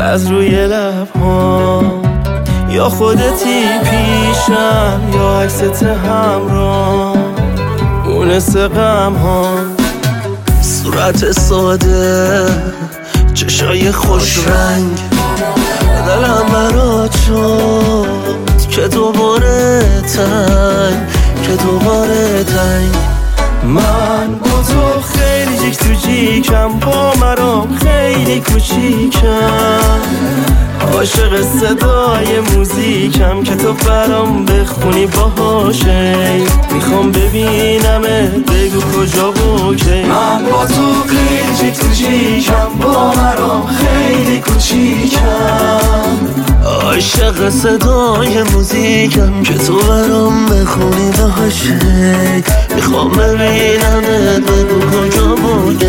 از روی لب‌هام، یا خودتی پیشم یا عکست همراه مونس غم‌هام. صورت ساده، چشای خوش رنگ، دلم برات شد که دوباره تنگ. من با تو خیلی جیک تو جیکم، با مرام خیلی کوچیکم، عاشق صدای موزیکم که تو برام بخونی باهاشه. میخوام ببینمت، بگو کجا و کی. من با تو خیلی جیک تو جیکم، با مرام خیلی کوچیکم، عاشق صدای موزیکم که تو برام بخونی باهاشه. میخوام ببینمت، بگو کجا و کی.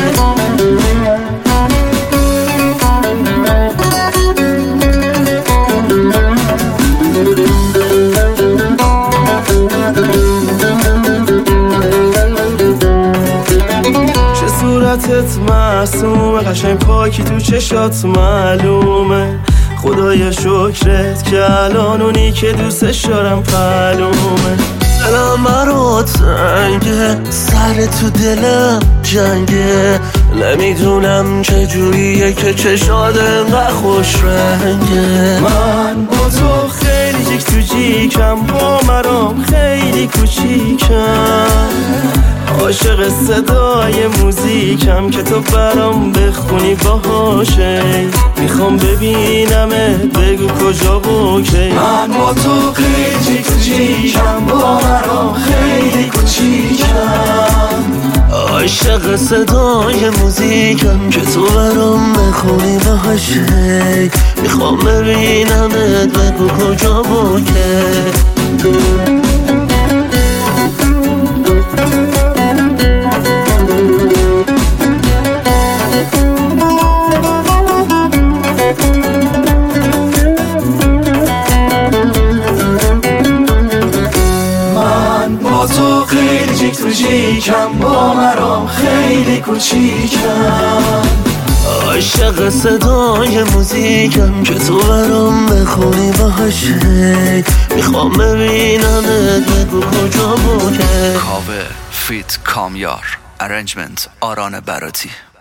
صورتت معصومه، قشنگ پاکی تو چشات معلومه. خدایا شکرت که الان اونی که دوستش دارم معلومه. دلم برات تنگه، سر تو دلم جنگه، نمیدونم چجوریه که چشات انقدر خوش رنگه. من با تو خیلی جیک تو جیکم، با مرام خیلی کوچیکم، عاشق صدای موزیکم که تو برام بخونی باهاشه. میخوام ببینمت، بگو کجا و کی. من با تو خیلی جیک تو جیکم، با مرام خیلی کوچیکم، عاشق صدای موزیکم که تو برام بخونی باهاشه. میخوام ببینمت، بگو کجا و کی. تو خیلی جیک تو جیکم، با مرام خیلی کوچیکم، عاشق صدای موزیکم که تو برام بخونی باهاشه. میخوام ببینمت، بگو کجا و کی. کاور فیت کامیار، ارنجمنت آران براتی.